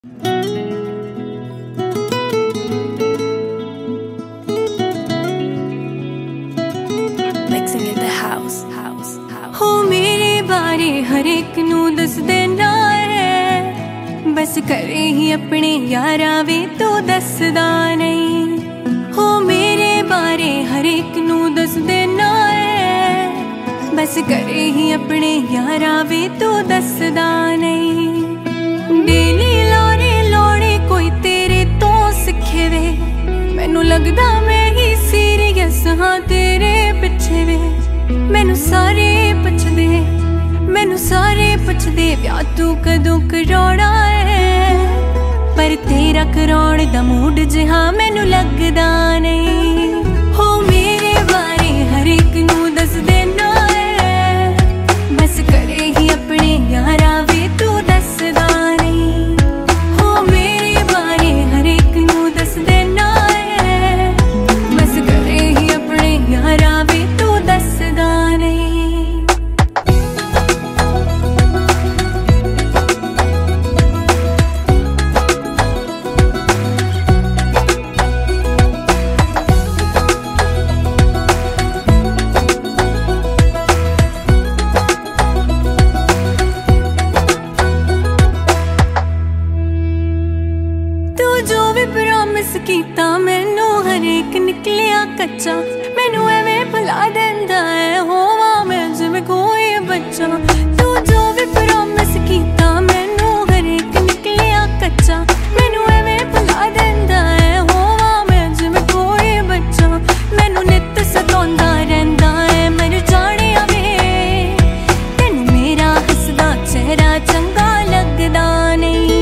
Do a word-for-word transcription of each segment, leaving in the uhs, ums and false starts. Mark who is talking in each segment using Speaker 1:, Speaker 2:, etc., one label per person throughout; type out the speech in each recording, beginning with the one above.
Speaker 1: Mixing in the house, house, house. हो मेरे बारे हर एक नू दस देना है, बस करे ही अपने यारा वे तो दसदा नहीं। हो मेरे बारे हर एक नू दस देना है, बस करे ही अपने यारा वे तो दसदा नहीं। डेली लारे लौड़े कोई तेरे तो सिखे वे, मैनू लगदा मैं ही सीरियस हाँ तेरे पिछे वे। मैनू सारे पुछदे मैनू सारे पुछदे ब्याह तू कदों कराउणा है, पर तेरा कराउण दा मूड जिहा मैनू लगदा नहीं। हो मेरे बारे हर एक नू दस देना है, बस करे ही अपने यारा वे तू दसदा नहीं। हो मेरे बारे हर एक नू दस देना है, बस करे ही अपने यारा वे तू दसदा नहीं। जो भी प्रॉमिस कीता मैनू हर एक निकलिया कच्चा, मैनू एवें भुला देंदा है होवा मैं जिवें कोई बच्चा। तू जो भी प्रॉमिस कीता मैनू हर एक निकलिया कच्चा, मैनू एवें भुला देंदा है होवा मैं जिवें कोई बच्चा। मैनू नित सताउंदा रहिंदा है मर जाणिया वे, तैनू मेरा हसदा चेहरा चंगा लगदा नहीं।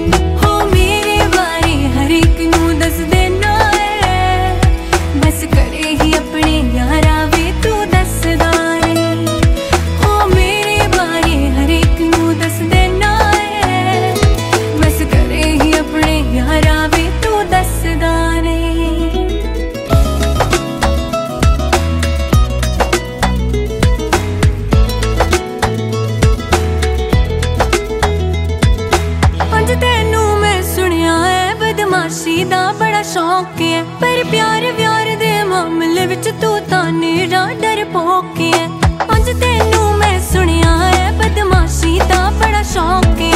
Speaker 1: तेनू मैं सुनिया है बदमाशी दा बड़ा शौक है, पर प्यार व्यार दे मामले विच तू तां निरा डरपोक है। अंज तेनू मैं सुनिया है बदमाशी दा बड़ा शौक है,